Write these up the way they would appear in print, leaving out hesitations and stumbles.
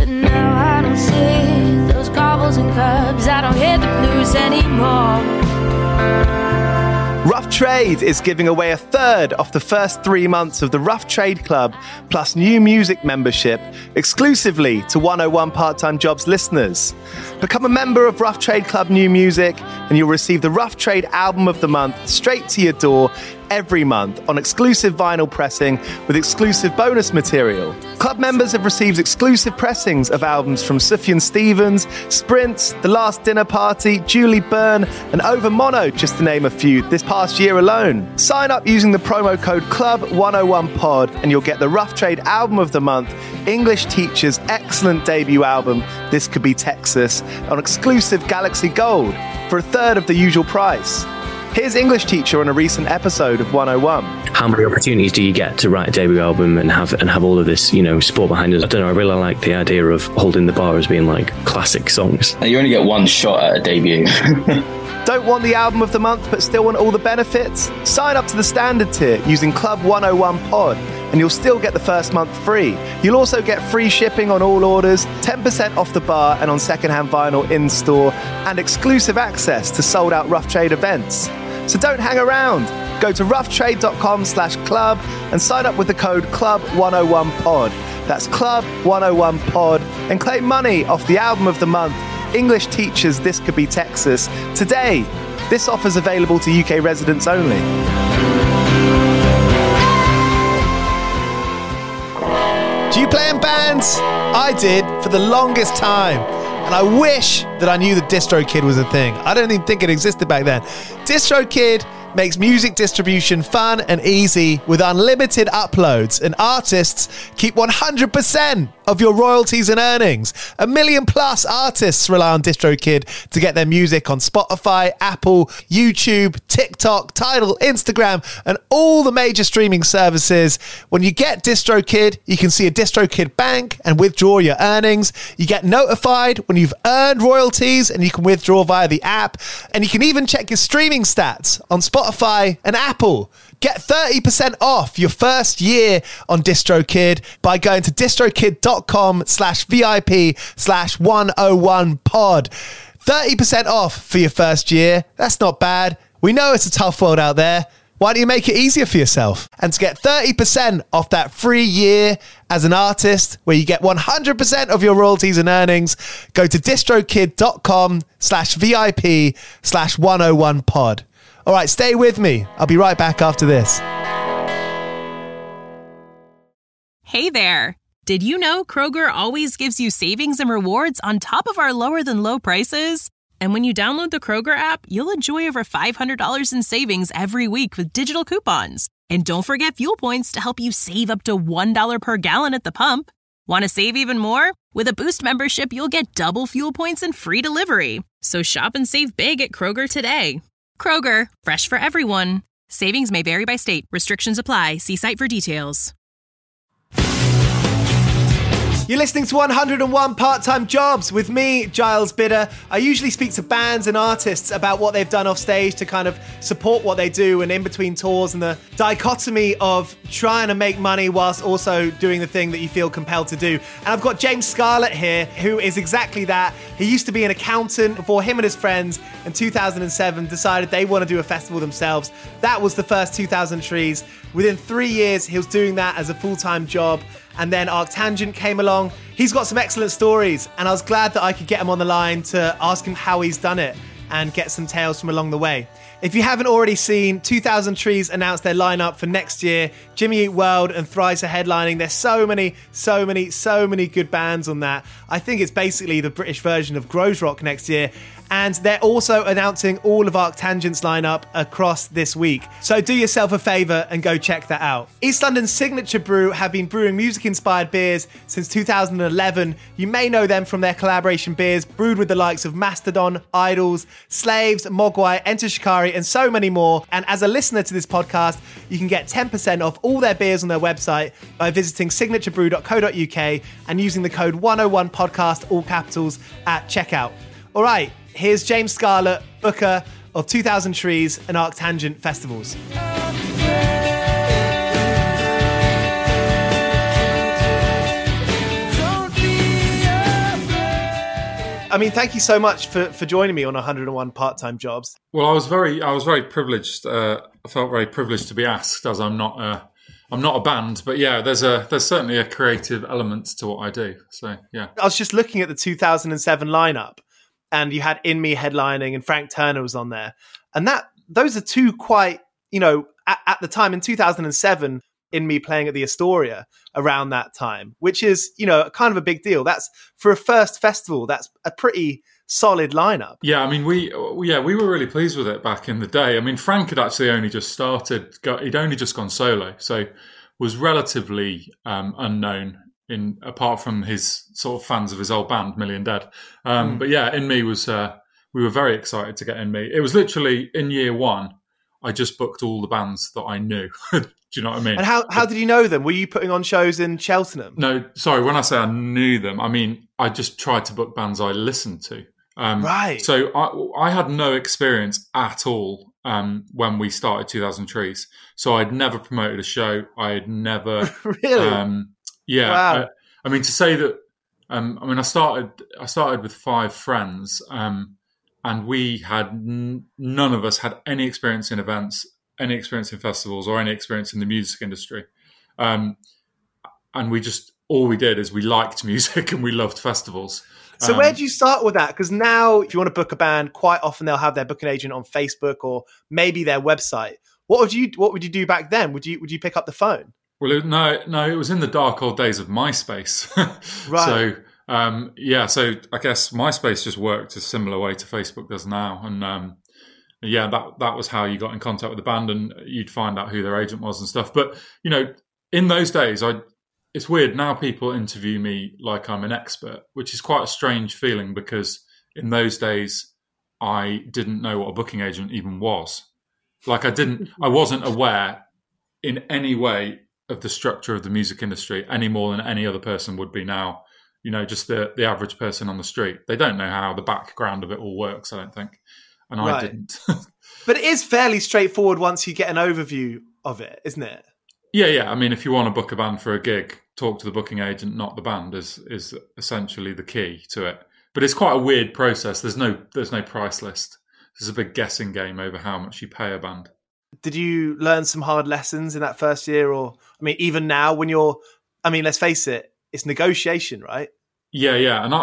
But now I don't see those cobbles and curbs. I don't hear the blues anymore. Rough Trade is giving away a third of the first 3 months of the Rough Trade Club plus new music membership exclusively to 101 Part-Time Jobs listeners. Become a member of Rough Trade Club New Music and you'll receive the Rough Trade Album of the Month straight to your door every month on exclusive vinyl pressing with exclusive bonus material. Club members have received exclusive pressings of albums from Sufjan Stevens, Sprints, The Last Dinner Party, Julie Byrne and Over Mono, just to name a few, this past year alone. Sign up using the promo code CLUB101POD and you'll get the Rough Trade Album of the Month, English Teacher's excellent debut album, This Could Be Texas, on exclusive Galaxy Gold for a third of the usual price. Here's English Teacher on a recent episode of 101. How many opportunities do you get to write a debut album and have all of this, sport behind us? I don't know. I really like the idea of holding the bar as being like classic songs. You only get one shot at a debut. Don't want the album of the month but still want all the benefits? Sign up to the standard tier using Club 101 Pod and you'll still get the first month free. You'll also get free shipping on all orders, 10% off the bar and on secondhand vinyl in store, and exclusive access to sold out Rough Trade events. So don't hang around. Go to roughtrade.com/club and sign up with the code CLUB101POD. That's CLUB101POD and claim money off the album of the month, English Teachers This Could Be Texas, today. This offer's available to UK residents only. Do you play in bands? I did for the longest time. And I wish that I knew that DistroKid was a thing. I don't even think it existed back then. DistroKid makes music distribution fun and easy with unlimited uploads, and artists keep 100% of your royalties and earnings. 1 million plus artists rely on DistroKid to get their music on Spotify, Apple, YouTube, TikTok, Tidal, Instagram, and all the major streaming services. When you get DistroKid, you can see a DistroKid bank and withdraw your earnings. You get notified when you've earned royalties and you can withdraw via the app. And you can even check your streaming stats on Spotify and Apple. Get 30% off your first year on DistroKid by going to distrokid.com/VIP/101pod. 30% off for your first year. That's not bad. We know it's a tough world out there. Why don't you make it easier for yourself? And to get 30% off that free year as an artist, where you get 100% of your royalties and earnings, go to distrokid.com/VIP/101pod. All right, stay with me. I'll be right back after this. Hey there. Did you know Kroger always gives you savings and rewards on top of our lower than low prices? And when you download the Kroger app, you'll enjoy over $500 in savings every week with digital coupons. And don't forget fuel points to help you save up to $1 per gallon at the pump. Want to save even more? With a Boost membership, you'll get double fuel points and free delivery. So shop and save big at Kroger today. Kroger, fresh for everyone. Savings may vary by state. Restrictions apply. See site for details. You're listening to 101 Part-Time Jobs with me, Giles Bidder. I usually speak to bands and artists about what they've done off stage to kind of support what they do and in between tours, and the dichotomy of trying to make money whilst also doing the thing that you feel compelled to do. And I've got James Scarlett here, who is exactly that. He used to be an accountant before him and his friends in 2007 decided they want to do a festival themselves. That was the first 2000 Trees. Within 3 years, he was doing that as a full-time job. And then Arctangent came along. He's got some excellent stories, and I was glad that I could get him on the line to ask him how he's done it and get some tales from along the way. If you haven't already seen, 2000 Trees announced their lineup for next year. Jimmy Eat World and Thrice are headlining. There's so many good bands on that. I think it's basically the British version of Grows Rock next year. And they're also announcing all of Arctangent's lineup across this week. So do yourself a favour and go check that out. East London's Signature Brew have been brewing music-inspired beers since 2011. You may know them from their collaboration beers brewed with the likes of Mastodon, Idols, Slaves, Mogwai, Enter Shikari, and so many more. And as a listener to this podcast, you can get 10% off all their beers on their website by visiting signaturebrew.co.uk and using the code 101podcast, all capitals, at checkout. All right. Here's James Scarlett, booker of 2000 Trees and Arctangent festivals. I mean, thank you so much for joining me on 101 Part-Time Jobs. Well, I was very privileged. I felt very privileged to be asked, as I'm not a band, but yeah, there's certainly a creative element to what I do. So yeah, I was just looking at the 2007 lineup, and you had In Me headlining, and Frank Turner was on there, and those are two quite, at the time in 2007. In Me playing at the Astoria around that time, which is, kind of a big deal. That's for a first festival. That's a pretty solid lineup. Yeah, I mean, we were really pleased with it back in the day. I mean, Frank had actually only just started. He'd only just gone solo, so was relatively unknown apart from his sort of fans of his old band, Million Dead. But yeah, In Me was. We were very excited to get In Me. It was literally in year one. I just booked all the bands that I knew. Do you know what I mean? And how did you know them? Were you putting on shows in Cheltenham? No, sorry. When I say I knew them, I mean I just tried to book bands I listened to. Right. So I had no experience at all when we started 2000 Trees. So I'd never promoted a show. I had never really. Yeah. Wow. I mean, to say that. I started with 5 friends. And we had none of us had any experience in events, any experience in festivals, or any experience in the music industry. And all we did is we liked music and we loved festivals. So where do you start with that? Because now, if you want to book a band, quite often they'll have their booking agent on Facebook or maybe their website. What would you do back then? Would you pick up the phone? Well, it was in the dark old days of MySpace. Right. So. So I guess MySpace just worked a similar way to Facebook does now, and that was how you got in contact with the band, and you'd find out who their agent was and stuff. But in those days, it's weird now. People interview me like I'm an expert, which is quite a strange feeling because in those days I didn't know what a booking agent even was. Like I wasn't aware in any way of the structure of the music industry any more than any other person would be now. Just the average person on the street. They don't know how the background of it all works, I don't think. And right. I didn't. But it is fairly straightforward once you get an overview of it, isn't it? Yeah. I mean, if you want to book a band for a gig, talk to the booking agent, not the band, is essentially the key to it. But it's quite a weird process. There's no price list. There's a big guessing game over how much you pay a band. Did you learn some hard lessons in that first year? Or, I mean, even now when let's face it, it's negotiation, right? Yeah, and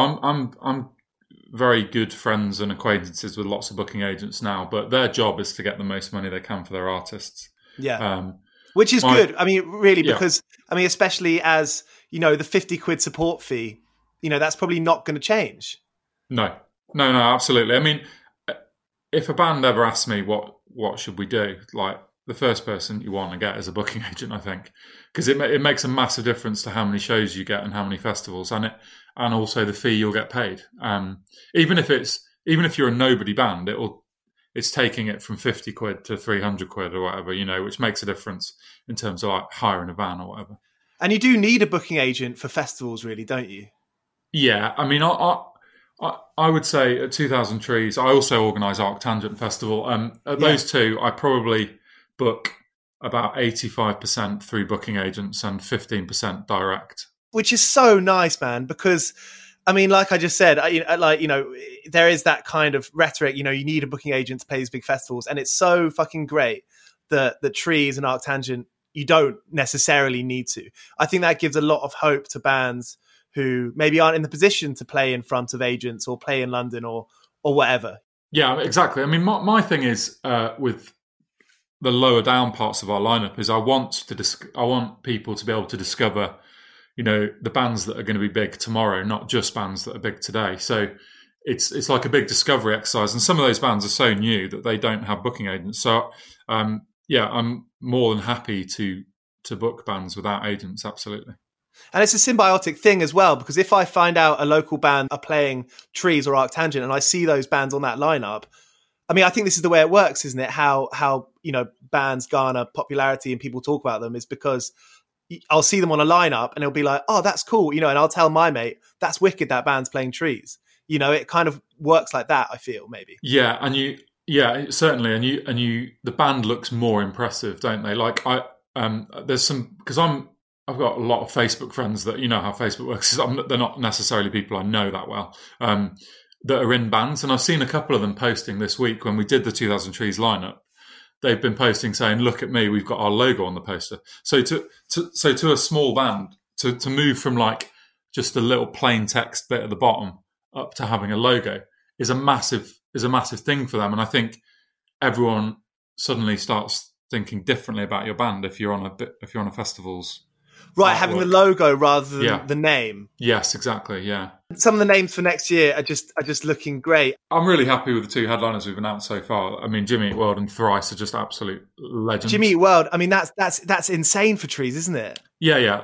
I'm very good friends and acquaintances with lots of booking agents now, but their job is to get the most money they can for their artists. Yeah, which is good. I mean, really, because especially as the 50 quid support fee, that's probably not going to change. No, absolutely. I mean, if a band ever asks me what should we do, like the first person you want to get is a booking agent, I think. Because it makes a massive difference to how many shows you get and how many festivals, and also the fee you'll get paid. Even if you're a nobody band, it's taking it from 50 quid to 300 quid or whatever, which makes a difference in terms of like hiring a van or whatever. And you do need a booking agent for festivals, really, don't you? Yeah, I mean, I would say at 2000 Trees, I also organise Arctangent Festival. At those two, I probably book about 85% through booking agents and 15% direct. Which is so nice, man, because, I mean, like I just said, there is that kind of rhetoric, you need a booking agent to play these big festivals. And it's so fucking great that the Trees and Arctangent, you don't necessarily need to. I think that gives a lot of hope to bands who maybe aren't in the position to play in front of agents or play in London or whatever. Yeah, exactly. I mean, my thing is with the lower down parts of our lineup is I want people to be able to discover, the bands that are going to be big tomorrow, not just bands that are big today. So it's like a big discovery exercise, and some of those bands are so new that they don't have booking agents. So I'm more than happy to book bands without agents, absolutely. And it's a symbiotic thing as well, because if I find out a local band are playing Trees or Arctangent and I see those bands on that lineup, I mean, I think this is the way it works, isn't it? How bands garner popularity and people talk about them is because I'll see them on a lineup and it'll be like, oh, that's cool, and I'll tell my mate, that's wicked, that band's playing Trees. It kind of works like that, I feel, maybe. Yeah, certainly, and you the band looks more impressive, don't they? Like there's some, because I'm I've got a lot of Facebook friends that, you know how Facebook works. They're not necessarily people I know that well, that are in bands. And I've seen a couple of them posting this week when we did the 2000 Trees lineup. They've been posting saying, look at me, we've got our logo on the poster. So to a small band, to move from like just a little plain text bit at the bottom up to having a logo is a massive thing for them. And I think everyone suddenly starts thinking differently about your band if you're on a festival's right, artwork. having the logo rather than the name. Yes, exactly. Yeah. Some of the names for next year are just looking great. I'm really happy with the two headliners we've announced so far. I mean, Jimmy Eat World and Thrice are just absolute legends. Jimmy Eat World, I mean, that's insane for Trees, isn't it? Yeah.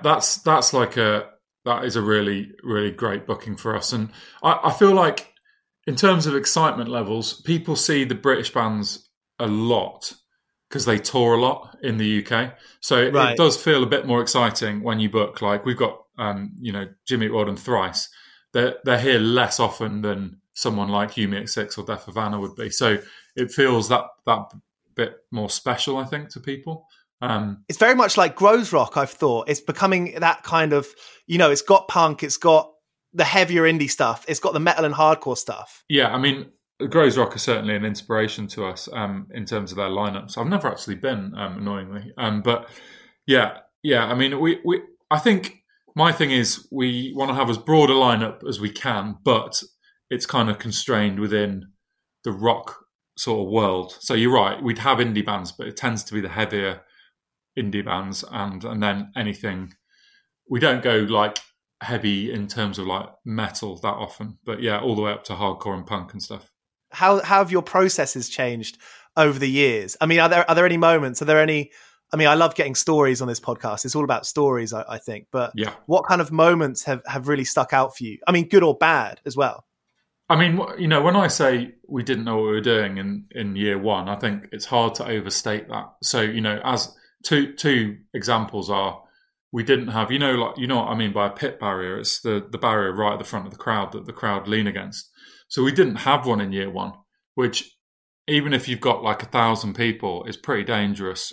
That is a really, really great booking for us. And I feel like in terms of excitement levels, people see the British bands a lot because they tour a lot in the UK. So it does feel a bit more exciting when you book, like we've got, Jimmy Eat World and Thrice. They're here less often than someone like You Me at Six or Death Havana would be. So it feels that bit more special, I think, to people. It's very much like Grows Rock, I've thought. It's becoming that kind of, it's got punk, it's got the heavier indie stuff, it's got the metal and hardcore stuff. Yeah, I mean, Grows Rock is certainly an inspiration to us in terms of their lineups. I've never actually been, annoyingly. But yeah. I mean, I think my thing is we want to have as broad a lineup as we can, but it's kind of constrained within the rock sort of world. So you're right, we'd have indie bands, but it tends to be the heavier indie bands and then anything. We don't go like heavy in terms of like metal that often, but yeah, all the way up to hardcore and punk and stuff. How have your processes changed over the years? I mean, are there any moments? Are there any? I mean, I love getting stories on this podcast. It's all about stories, I think. But yeah, what kind of moments have really stuck out for you? I mean, good or bad as well. I mean, when I say we didn't know what we were doing in year one, I think it's hard to overstate that. So, as two examples are, we didn't have, what I mean by a pit barrier. It's the barrier right at the front of the crowd that the crowd lean against. So we didn't have one in year one, which even if you've got like 1,000 people, is pretty dangerous.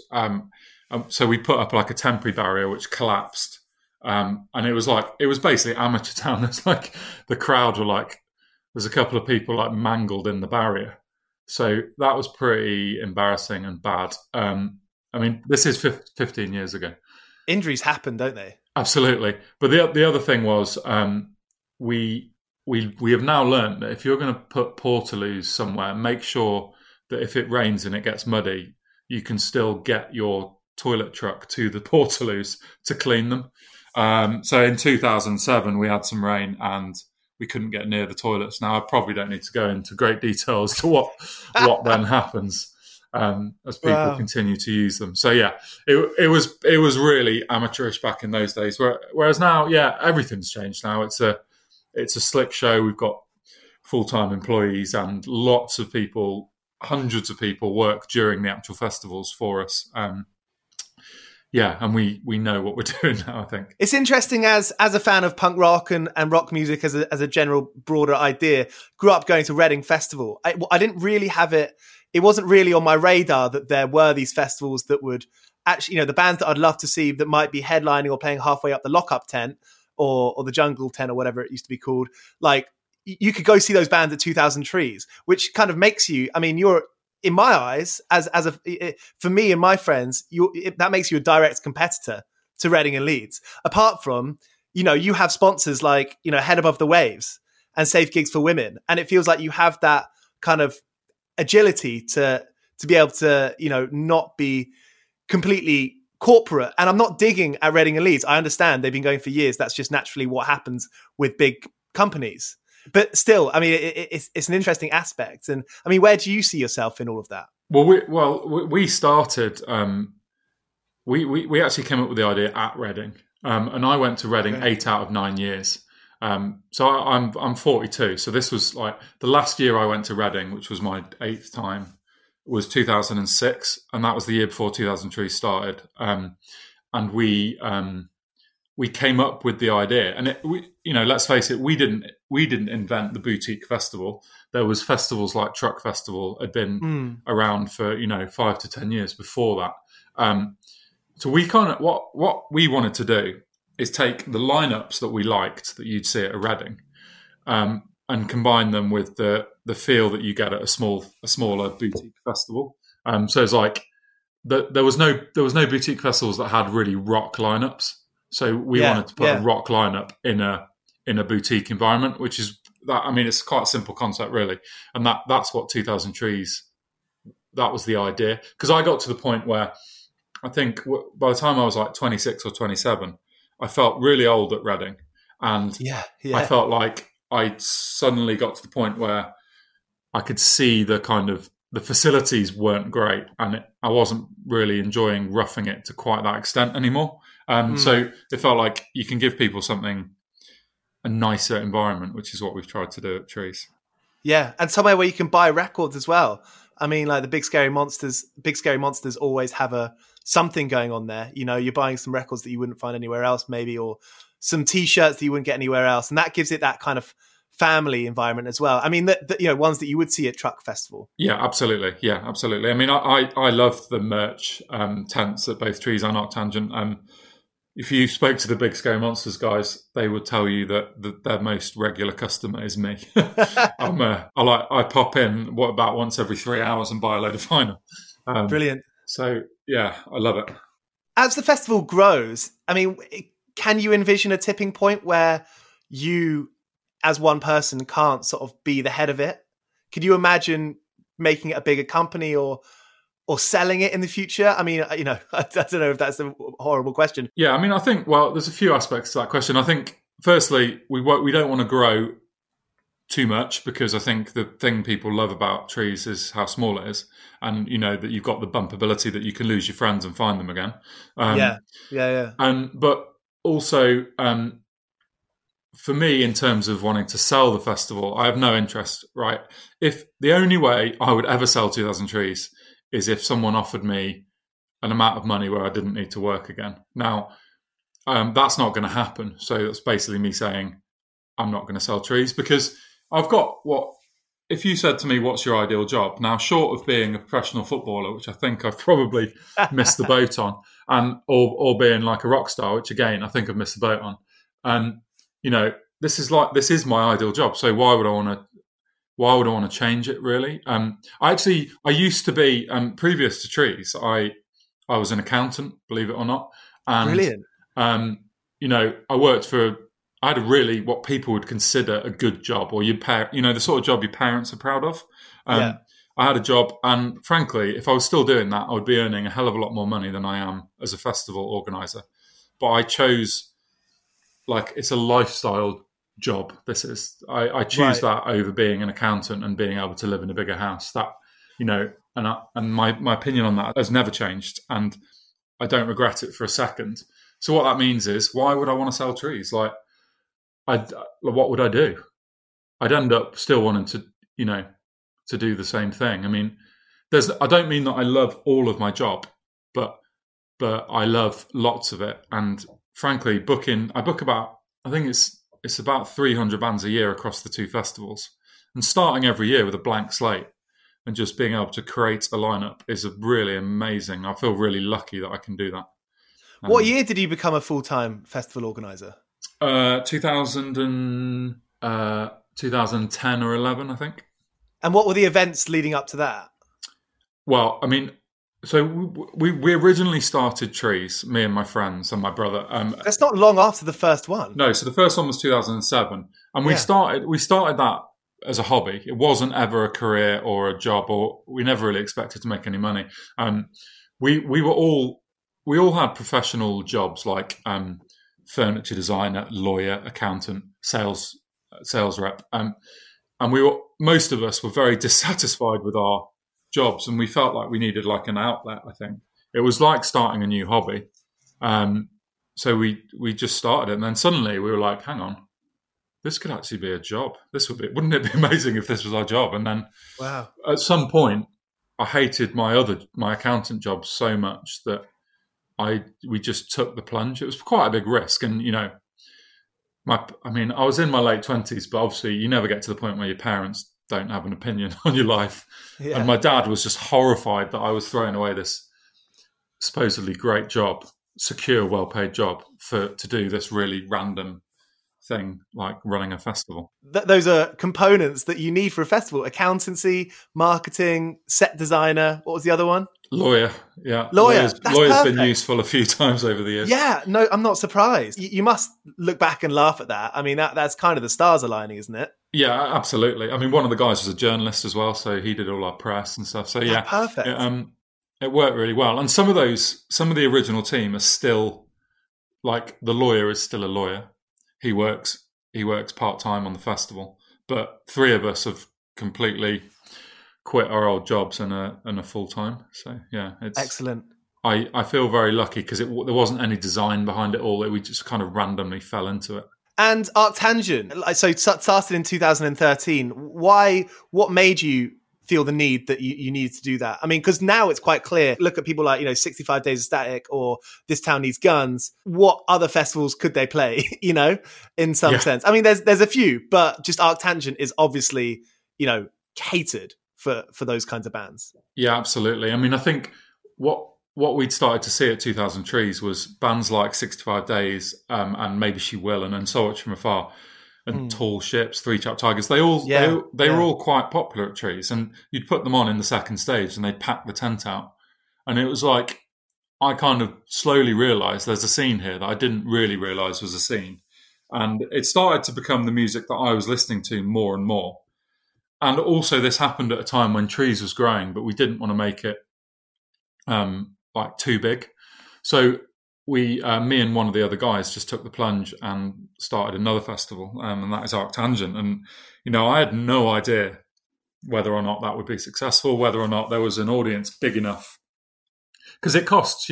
So we put up like a temporary barrier which collapsed, and it was basically amateur town. It's like the crowd were like, there's a couple of people like mangled in the barrier. So that was pretty embarrassing and bad. I mean, this is 15 years ago. Injuries happen, don't they? Absolutely. But the other thing was we have now learned that if you're going to put portaloos somewhere, make sure that if it rains and it gets muddy, you can still get your toilet truck to the portaloos to clean them. So in 2007, we had some rain and we couldn't get near the toilets. Now, I probably don't need to go into great detail as to what then happens as people continue to use them. So yeah, it was really amateurish back in those days. Whereas now, yeah, everything's changed. Now it's a slick show. We've got full-time employees and lots of people, hundreds of people work during the actual festivals for us. And we know what we're doing now, I think. It's interesting as a fan of punk rock and rock music as a general broader idea, grew up going to Reading Festival. I didn't really have it. It wasn't really on my radar that there were these festivals that would actually, the bands that I'd love to see that might be headlining or playing halfway up the Lockup tent or the Jungle tent or whatever it used to be called. Like you could go see those bands at 2000 Trees, which kind of makes you, I mean, you're, in my eyes, for me and my friends, that makes you a direct competitor to Reading and Leeds. Apart from, you have sponsors like, Head Above the Waves and Safe Gigs for Women. And it feels like you have that kind of agility to be able to, not be completely corporate. And I'm not digging at Reading and Leeds. I understand they've been going for years. That's just naturally what happens with big companies. But still, I mean, it's an interesting aspect. And I mean, where do you see yourself in all of that? Well, we started. We actually came up with the idea at Reading, and I went to Reading 8 out of 9 years. So I'm 42. So this was like the last year I went to Reading, which was my 8th time, was 2006, and that was the year before 2000 Trees started. And we came up with the idea, and let's face it, we didn't invent the boutique festival. There was festivals like Truck Festival had been around for 5 to 10 years before that. So we kind of what we wanted to do is take the lineups that we liked that you'd see at a Reading, and combine them with the feel that you get at a smaller boutique festival. So it's like there was no boutique festivals that had really rock lineups. So we wanted to put a rock lineup in a boutique environment, which is that. I mean, it's quite a simple concept, really, and that's what 2000 Trees. That was the idea, because I got to the point where I think by the time I was like 26 or 27, I felt really old at Reading, and I felt like I suddenly got to the point where I could see the facilities weren't great, and I wasn't really enjoying roughing it to quite that extent anymore. So it felt like you can give people a nicer environment, which is what we've tried to do at Trees. Yeah, and somewhere where you can buy records as well. I mean, like the Big Scary Monsters always have something going on there. You know, you're buying some records that you wouldn't find anywhere else, maybe, or some T-shirts that you wouldn't get anywhere else, and that gives it that kind of family environment as well. I mean, ones that you would see at Truck Festival. Yeah, absolutely. I mean, I love the merch tents at both Trees and Arctangent. If you spoke to the Big Scary Monsters guys, they would tell you that their most regular customer is me. I pop in about once every 3 hours and buy a load of vinyl. Brilliant. So yeah, I love it. As the festival grows, I mean, can you envision a tipping point where you, as one person, can't sort of be the head of it? Could you imagine making it a bigger company or selling it in the future? I mean, I don't know if that's a horrible question. Yeah, I mean, I think, there's a few aspects to that question. I think, firstly, we don't want to grow too much, because I think the thing people love about Trees is how small it is, and, that you've got the bumpability that you can lose your friends and find them again. Yeah. But also, for me, in terms of wanting to sell the festival, I have no interest, right? If the only way I would ever sell 2000 Trees is if someone offered me an amount of money where I didn't need to work again. Now, that's not going to happen. So that's basically me saying I'm not going to sell Trees, because I've got if you said to me, what's your ideal job? Now, short of being a professional footballer, which I think I've probably missed the boat on, or being like a rock star, which again, I think I've missed the boat on. This is my ideal job. So why would I want to change it, really? I used to be, previous to Trees, I was an accountant, believe it or not. And, brilliant. I had a really, what people would consider a good job, or the sort of job your parents are proud of. I had a job, and frankly, if I was still doing that, I would be earning a hell of a lot more money than I am as a festival organizer. But I chose, it's a lifestyle job. This is, I choose that over being an accountant and being able to live in a bigger house. That, and my opinion on that has never changed, and I don't regret it for a second. So what that means is, why would I want to sell Trees? What would I do? I'd end up still wanting to do the same thing. I mean, I don't mean that I love all of my job, but I love lots of it. And frankly, I book about, I think it's about 300 bands a year across the two festivals, and starting every year with a blank slate and just being able to create a lineup is really amazing. I feel really lucky that I can do that. What year did you become a full-time festival organizer? 2010 or 11, I think. And what were the events leading up to that? Well, I mean, so we originally started Trees, me and my friends and my brother. That's not long after the first one. No, so the first one was 2007, and we started that as a hobby. It wasn't ever a career or a job, or we never really expected to make any money. We all had professional jobs, like furniture designer, lawyer, accountant, sales rep, and most of us were very dissatisfied with our jobs, and we felt like we needed an outlet. I think it was like starting a new hobby. So we just started it, and then suddenly we were like, hang on, this could actually be a job. Wouldn't it be amazing if this was our job? And then wow, at some point I hated my accountant job so much that we just took the plunge. It was quite a big risk, and I was in my late 20s, but obviously you never get to the point where your parents don't have an opinion on your life. Yeah. And my dad was just horrified that I was throwing away this supposedly great job, secure, well-paid job to do this really random thing like running a festival. Those are components that you need for a festival: accountancy, marketing, set designer. What was the other one? Lawyer. Yeah, lawyer's been useful a few times over the years. Yeah, no, I'm not surprised. You must look back and laugh at that. I mean, that's kind of the stars aligning, isn't it? Yeah, absolutely. I mean, one of the guys was a journalist as well, so he did all our press and stuff. So yeah, perfect. It worked really well. And some of the original team are still, like, the lawyer is still a lawyer. He works part-time on the festival, but 3 of us have completely quit our old jobs and a full-time. So yeah, it's excellent. I feel very lucky because there wasn't any design behind it all. We just kind of randomly fell into it. And Arctangent, so it started in 2013. Why? What made you feel the need that you needed to do that? I mean, because now it's quite clear. Look at people like 65 Days of Static or This Town Needs Guns. What other festivals could they play? In some sense. I mean, there's a few, but just Arctangent is obviously catered for those kinds of bands. Yeah, absolutely. I mean, I think what we'd started to see at 2000 Trees was bands like 65 Days and Maybe She Will and So Much From Afar and Tall Ships, Three Chap Tigers. They were all quite popular at Trees, and you'd put them on in the second stage and they'd pack the tent out. And it was like, I kind of slowly realised there's a scene here that I didn't really realise was a scene. And it started to become the music that I was listening to more and more. And also this happened at a time when Trees was growing, but we didn't want to make it too big. So me and one of the other guys just took the plunge and started another festival, and that is Arctangent. And, I had no idea whether or not that would be successful, whether or not there was an audience big enough. Because it costs,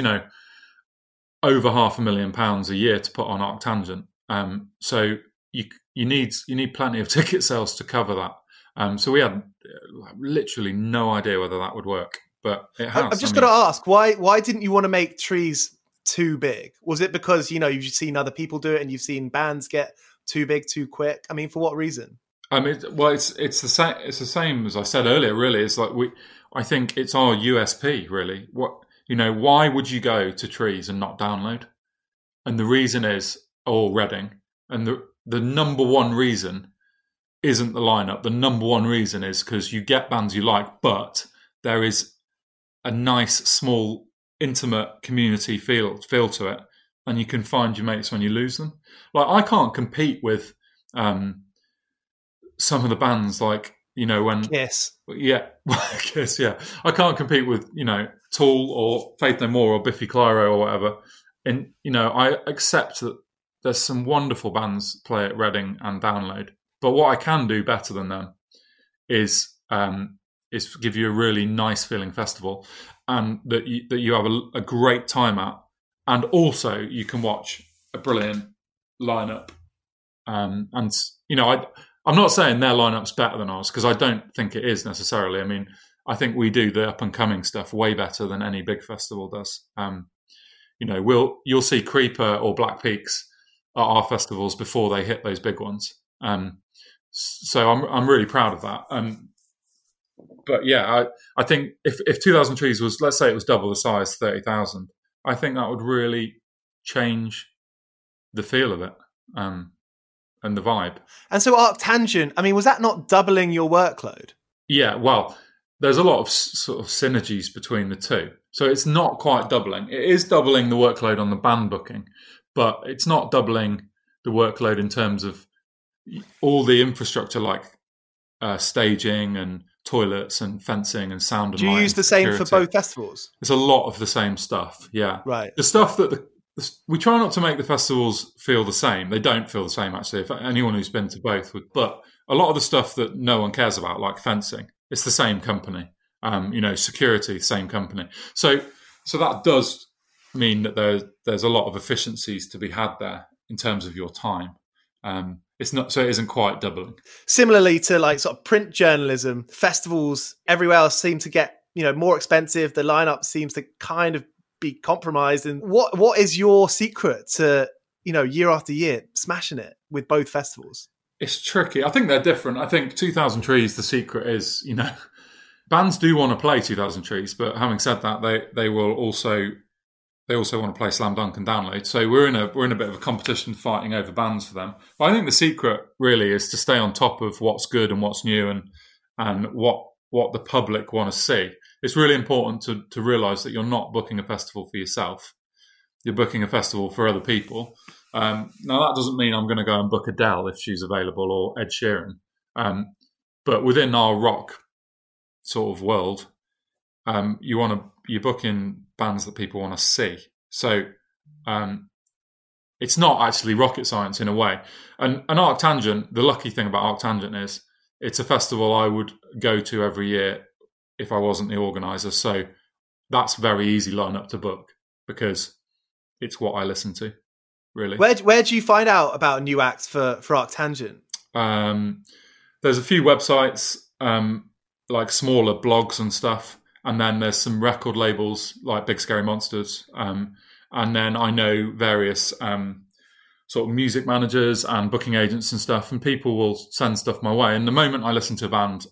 over £500,000 a year to put on Arctangent. So you need plenty of ticket sales to cover that. So we had literally no idea whether that would work, but it has. I've just got to ask, why didn't you want to make Trees too big? Was it because you've seen other people do it and you've seen bands get too big too quick? I mean, for what reason? I mean, well, it's the same. It's the same as I said earlier. Really, it's like I think it's our USP. Really, why would you go to Trees and not Download? And the reason is, or Reading, and the number one reason isn't the lineup. The number one reason is because you get bands you like, but there is a nice, small, intimate community feel to it, and you can find your mates when you lose them. Like, I can't compete with some of the bands like, when Kiss. Yeah, Kiss, yeah. I can't compete with, Tool or Faith No More or Biffy Clyro or whatever. And, I accept that there's some wonderful bands play at Reading and Download. But what I can do better than them is give you a really nice feeling festival, and that you have a great time at, and also you can watch a brilliant lineup. And I'm not saying their lineup's better than ours, because I don't think it is necessarily. I mean, I think we do the up and coming stuff way better than any big festival does. You'll see Creeper or Black Peaks at our festivals before they hit those big ones. So I'm really proud of that. But yeah, I think if 2000 Trees was, let's say it was double the size, 30,000, I think that would really change the feel of it and the vibe. And so Arctangent, I mean, was that not doubling your workload? Yeah, well, there's a lot of sort of synergies between the two. So it's not quite doubling. It is doubling the workload on the band booking, but it's not doubling the workload in terms of all the infrastructure like staging and toilets and fencing and sound and lighting. Do you use the same for both festivals? It's a lot of the same stuff, yeah. Right. The stuff that we try not to make the festivals feel the same. They don't feel the same, actually. If anyone who's been to both would. But a lot of the stuff that no one cares about, like fencing, it's the same company. Security, same company. So that does mean that there's a lot of efficiencies to be had there in terms of your time. It's not, so it isn't quite doubling. Similarly to like sort of print journalism, festivals everywhere else seem to get more expensive. The lineup seems to kind of be compromised. And what is your secret to year after year smashing it with both festivals? It's tricky. I think they're different. I think 2000 Trees, the secret is bands do want to play 2000 Trees, but having said that, they will also they also want to play Slam Dunk and Download. So we're in a bit of a competition fighting over bands for them. But I think the secret really is to stay on top of what's good and what's new and what the public want to see. It's really important to realise that you're not booking a festival for yourself. You're booking a festival for other people. Now, that doesn't mean I'm going to go and book Adele if she's available or Ed Sheeran. But within our rock sort of world, you're booking bands that people want to see. So it's not actually rocket science in a way. And Arctangent, the lucky thing about Arctangent is it's a festival I would go to every year if I wasn't the organizer. So that's very easy lineup to book because it's what I listen to, really. Where do you find out about new acts for Arctangent? There's a few websites, like smaller blogs and stuff. And then there's some record labels like Big Scary Monsters. And then I know various sort of music managers and booking agents and stuff, and people will send stuff my way. And the moment I listen to a band,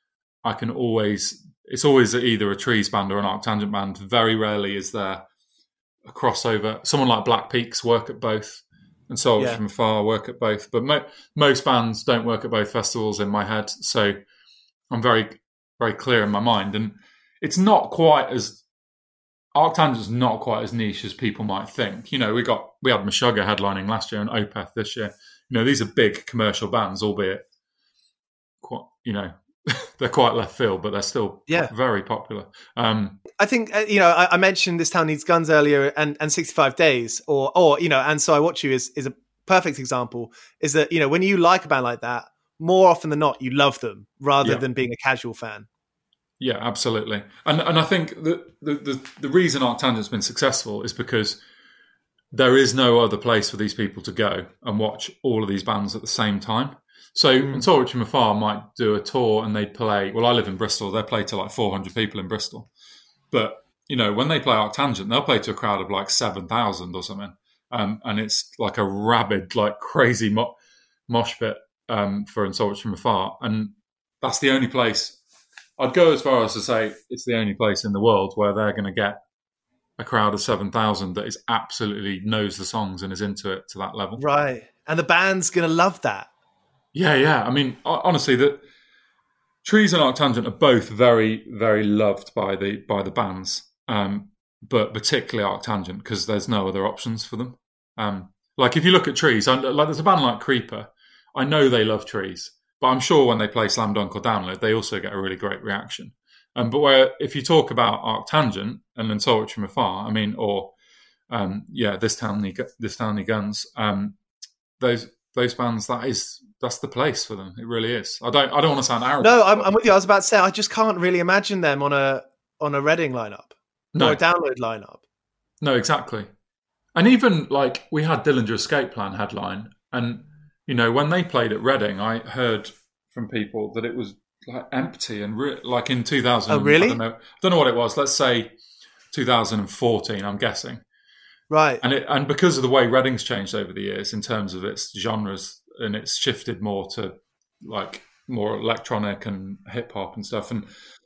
it's always either a Trees band or an Arctangent band. Very rarely is there a crossover. Someone like Black Peaks work at both, and Soldiers from Afar work at both. But most bands don't work at both festivals in my head. So I'm very, very clear in my mind. And it's not quite as... Arctangent's not quite as niche as people might think. You know, we had Meshuggah headlining last year and Opeth this year. You know, these are big commercial bands, albeit quite, you know, they're quite left field, but they're still very popular. I think, I mentioned This Town Needs Guns earlier and 65 Days or And So I Watch You is a perfect example, is that, you know, when you like a band like that, more often than not, you love them rather than being a casual fan. Yeah, absolutely. And I think the reason Arctangent's been successful is because there is no other place for these people to go and watch all of these bands at the same time. So Soldiers from Afar might do a tour and they play... Well, I live in Bristol. They play to like 400 people in Bristol. But, you know, when they play Arctangent, they'll play to a crowd of like 7,000 or something. And it's like a rabid, like crazy mosh pit for Soldiers from Afar. And that's the only place... I'd go as far as to say it's the only place in the world where they're going to get a crowd of 7,000 that is absolutely knows the songs and is into it to that level. Right. And the band's going to love that. Yeah. I mean, honestly, the Trees and Arctangent are both very, very loved by the bands, but particularly Arctangent because there's no other options for them. Like if you look at Trees, like there's a band like Creeper. I know they love Trees. But I'm sure when they play Slam Dunk or Download, they also get a really great reaction. But if you talk about Arctangent and then Soldiers from Afar, I mean, or This Town Needs Guns, those bands, that's the place for them. It really is. I don't want to sound arrogant. No, I'm with you. I was about to say I just can't really imagine them on a Reading lineup or a Download lineup. No, exactly. And even like we had Dillinger Escape Plan headline, and you know, when they played at Reading, I heard from people that it was like empty and like in 2000. Oh, really? I don't know what it was. Let's say 2014. I'm guessing. Right. And because of the way Reading's changed over the years in terms of its genres, and it's shifted more to like more electronic and hip hop and stuff, and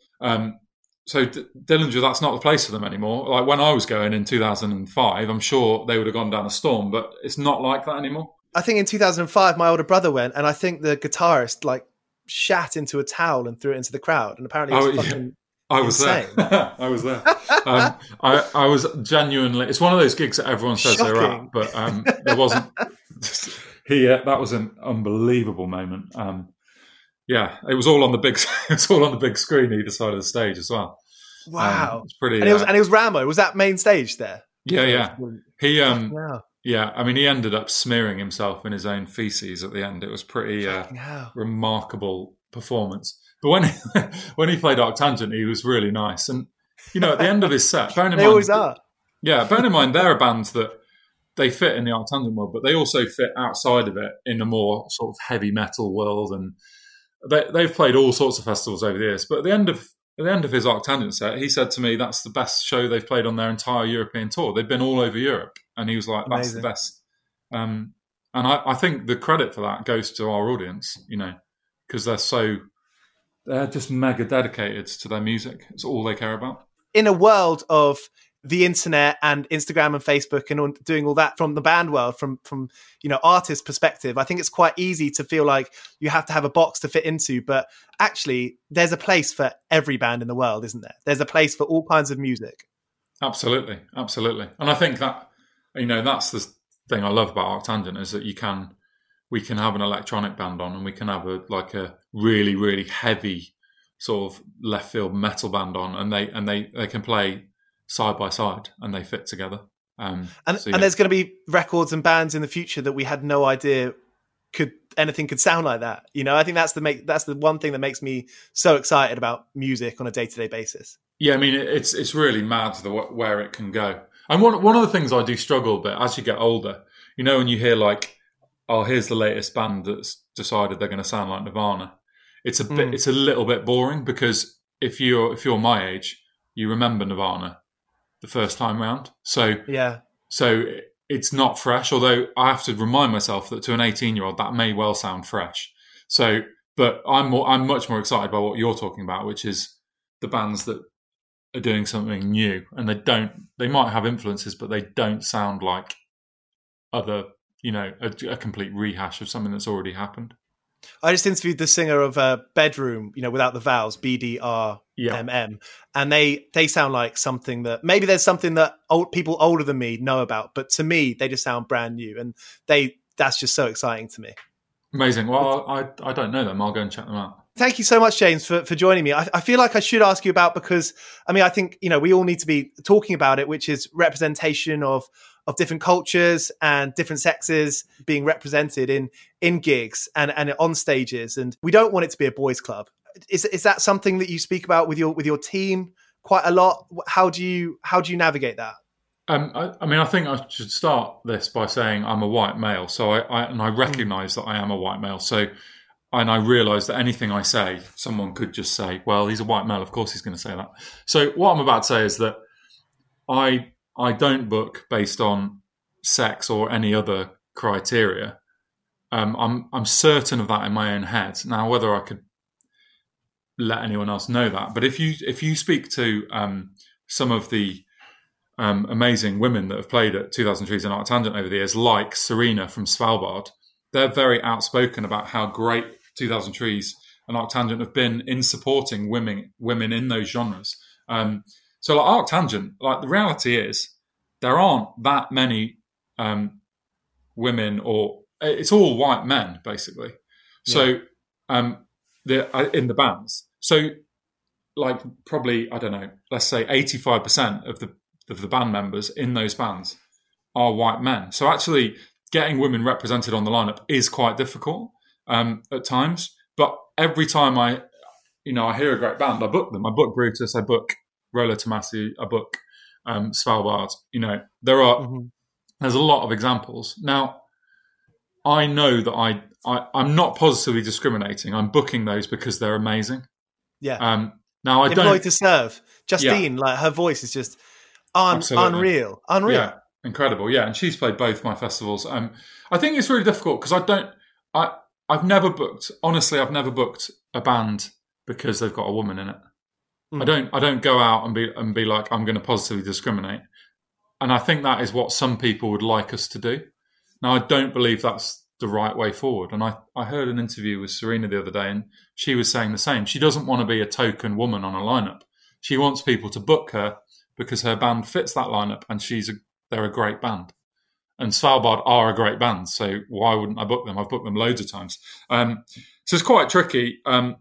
so Dillinger, that's not the place for them anymore. Like when I was going in 2005, I'm sure they would have gone down a storm, but it's not like that anymore. I think in 2005, my older brother went, and I think the guitarist like shat into a towel and threw it into the crowd. And apparently, it was fucking I was insane. there. I was there. I was genuinely. It's one of those gigs that everyone says they're at, but there wasn't. That was an unbelievable moment. It was all on the big. It was all on the big screen either side of the stage as well. Wow, it's pretty. And it was Ramo. Was that main stage there? Yeah. He Yeah, I mean, he ended up smearing himself in his own feces at the end. It was pretty remarkable performance. But when he played Arctangent, he was really nice. And, you know, at the end of his set, bearing in mind... They always are. Yeah, bearing in mind, they're a band that they fit in the Arctangent world, but they also fit outside of it in a more sort of heavy metal world. And they've played all sorts of festivals over the years. But at the end of his Arctangent set, he said to me, that's the best show they've played on their entire European tour. They've been all over Europe. And he was like, that's the best. And I think the credit for that goes to our audience, you know, because they're just mega dedicated to their music. It's all they care about. In a world of the internet and Instagram and Facebook and doing all that from the band world, from artist perspective, I think it's quite easy to feel like you have to have a box to fit into. But actually, there's a place for every band in the world, isn't there? There's a place for all kinds of music. Absolutely. And I think that, that's the thing I love about Arctangent is that we can have an electronic band on, and we can have a really, really heavy sort of left field metal band on, and they can play side by side and they fit together. And there's going to be records and bands in the future that we had no idea anything could sound like that. I think that's the one thing that makes me so excited about music on a day-to-day basis. Yeah, I mean, it's really mad where it can go. And one of the things I do struggle a bit as you get older, when you hear like, oh, here's the latest band that's decided they're going to sound like Nirvana. It's a little bit boring, because if you're my age, you remember Nirvana the first time round. So it's not fresh, although I have to remind myself that to an 18-year-old that may well sound fresh. So, but I'm much more excited by what you're talking about, which is the bands that are doing something new, and they might have influences, but they don't sound like other, a complete rehash of something that's already happened. I just interviewed the singer of Bedroom, without the vowels, BDRMM, and they sound like something that maybe there's something that people older than me know about, but to me they just sound brand new, and that's just so exciting to me. Amazing. Well, I don't know them. I'll go and check them out. Thank you so much, James, for joining me. I feel like I should ask you about, because I think we all need to be talking about it, which is representation of different cultures and different sexes being represented in gigs and on stages. And we don't want it to be a boys' club. Is that something that you speak about with your team quite a lot? How do you navigate that? I think I should start this by saying I'm a white male. So I recognise that I am a white male. So, and I realise that anything I say, someone could just say, well, he's a white male, of course he's going to say that. So what I'm about to say is that I don't book based on sex or any other criteria. I'm certain of that in my own head. Now, whether I could let anyone else know that, but if you speak to some of the amazing women that have played at 2000 Trees and Arctangent over the years, like Serena from Svalbard, they're very outspoken about how great 2000 Trees and Arctangent have been in supporting women in those genres. So like Arctangent, the reality is there aren't that many women, or it's all white men basically. So in the bands. So probably, I don't know, let's say 85% of the band members in those bands are white men. So actually getting women represented on the lineup is quite difficult at times. But every time I hear a great band, I book them. I book Brutus, I book Rolo Tomassi, I book Svalbard. There's a lot of examples. Now, I know that I'm not positively discriminating. I'm booking those because they're amazing. Yeah. Now I Employed to Serve. Justine, her voice is just unreal. Yeah, incredible. Yeah, and she's played both my festivals. I think it's really difficult because I've never booked a band because they've got a woman in it. I don't go out and be like, I'm going to positively discriminate. And I think that is what some people would like us to do. Now, I don't believe that's the right way forward. And I heard an interview with Serena the other day, and she was saying the same. She doesn't want to be a token woman on a lineup. She wants people to book her because her band fits that lineup, and they're a great band. And Svalbard are a great band, so why wouldn't I book them? I've booked them loads of times. So it's quite tricky.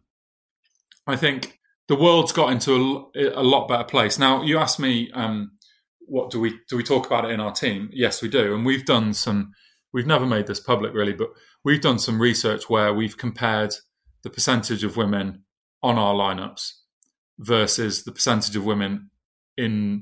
I think the world's got into a lot better place. Now, you asked me, what do we talk about it in our team? Yes, we do. And we've never made this public really, but we've done some research where we've compared the percentage of women on our lineups versus the percentage of women in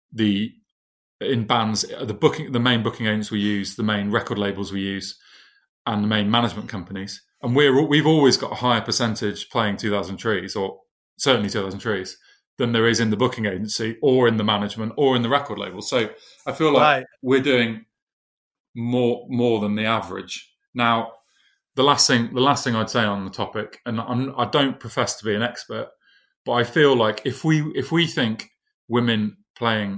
bands, the main booking agents we use, the main record labels we use, and the main management companies. And we've always got a higher percentage playing 2000 Trees, or certainly 2000 Trees, than there is in the booking agency or in the management or in the record label. So I feel like we're doing more than the average. Now, the last thing I'd say on the topic, and I don't profess to be an expert, but I feel like if we think women playing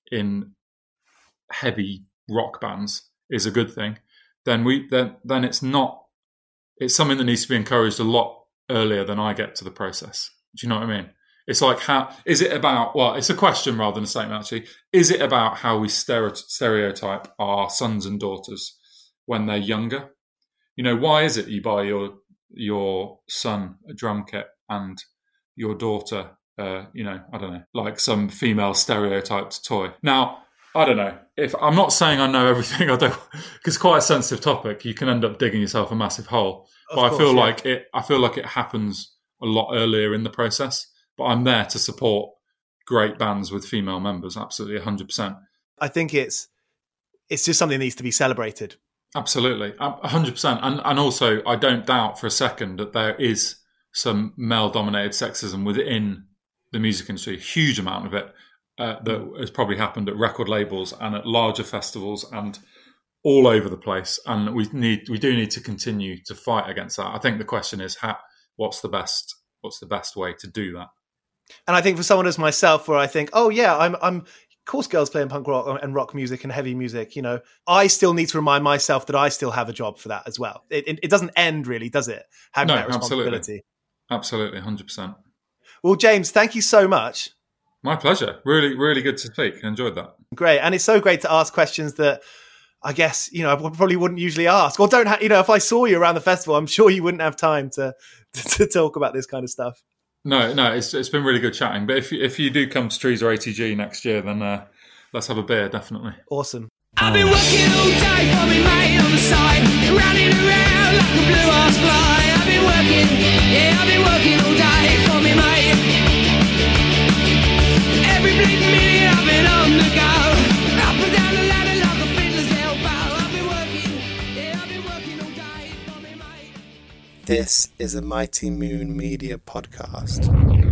in heavy rock bands is a good thing, then it's not. It's something that needs to be encouraged a lot earlier than I get to the process. Do you know what I mean? It's like, how is it about? Well, it's a question rather than a statement. Actually, is it about how we stereotype our sons and daughters when they're younger? You know, why is it you buy your son a drum kit and your daughter, I don't know, like some female stereotyped toy? Now, I don't know. If I'm not saying I know everything, I don't, because it's quite a sensitive topic. You can end up digging yourself a massive hole. But I feel like it happens a lot earlier in the process. But I'm there to support great bands with female members. Absolutely, 100%. I think it's just something that needs to be celebrated. Absolutely, 100%. And also, I don't doubt for a second that there is some male-dominated sexism within the music industry. A huge amount of it that has probably happened at record labels and at larger festivals and all over the place. And we do need to continue to fight against that. I think the question is, what's the best way to do that? And I think for someone as myself, where I think, oh yeah, I'm of course girls playing punk rock and rock music and heavy music, you know, I still need to remind myself that I still have a job for that as well. It doesn't end really, does it? Having that responsibility. Absolutely, 100%. Well, James, thank you so much. My pleasure. Really, really good to speak. I enjoyed that. Great. And it's so great to ask questions that I guess, you know, I probably wouldn't usually ask, or if I saw you around the festival, I'm sure you wouldn't have time to talk about this kind of stuff. No, it's been really good chatting. But if you do come to Trees or ATG next year, then let's have a beer, definitely. Awesome. I've been working all day for me mate on the side, running around like a blue ass fly. I've been working all day for me mate. Every bleeding minute I've been on the go, up and down the ladder like a fiddler's elbow. I've been working all day for me mate. This is a Mighty Moon Media podcast.